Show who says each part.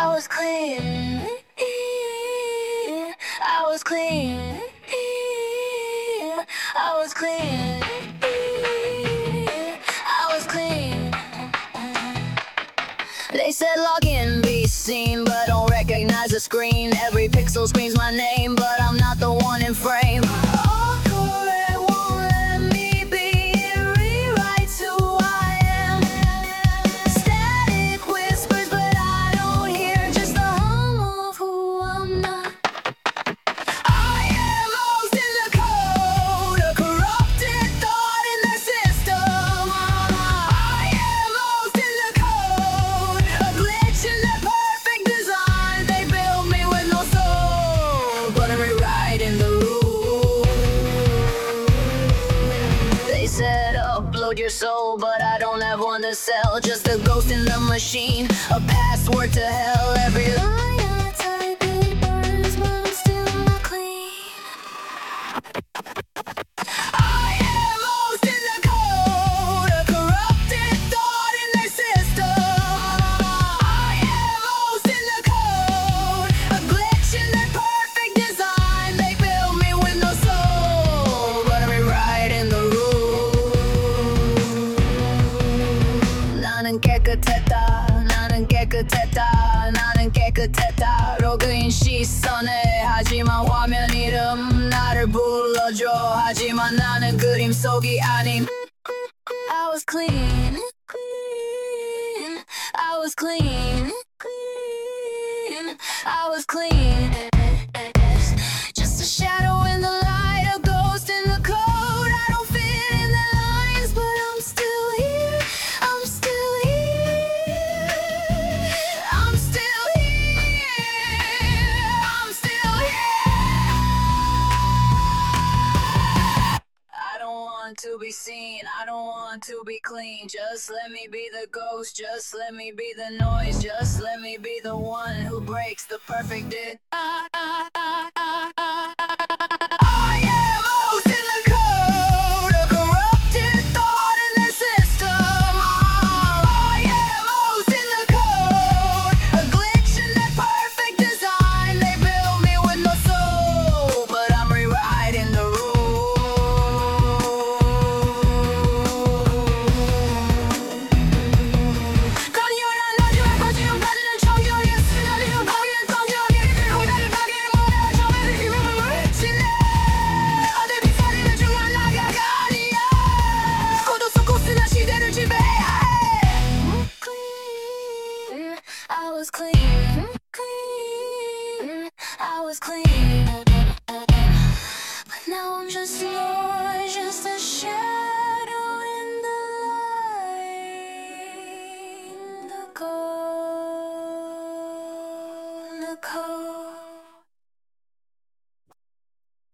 Speaker 1: I was clean. I was clean. I was clean. I was clean. They said log in, be seen, but don't recognize the screen. Every pixel screams my name, but I'm not the one in frame. Autocorrect won't let me be. It rewrites who I am. Static whispers, but I don't hear just the hum of who I'm not. I am lost in the code, a corrupted thought in their system. I am lost in the code, a glitch in their perfect design. They built me with no soul, but I'm rewriting the rules. They said upload your soul, but I don't have one to sell. Just a ghost in the machine, a password to hell. Every line I type it burns, but I'm still not clean. I am lost in the code, a corrupted thought in their system. I am lost in the code, a glitch in their perfect design. They built me with no soul, but I'm rewriting the rules. 나는 깨끗했다, 나는 깨끗했다, 나는 깨끗했다. 로그인 시선에 하지만 화면 이름 나를 불러줘. 하지만 나는 그림 속이 아님. I was clean, clean. I was clean, clean. I was clean. Just a shadow in the light, a ghost in the code. I don't fit in the lines, but I'm still here. I'm still here. I'm still here. I'm still here. I don't want to be seen, I don't want to be clean. Just let me be the ghost, just let me be the noise. Just let me be the one who breaks the perfect it. I am lost in the code, a corrupted thought in their system. I am lost in the code, a glitch in their perfect design. They built me with no soul, but I'm rewriting the I was clean, clean. I was clean. But now I'm just noise, just a shadow in the light. The cold, the cold.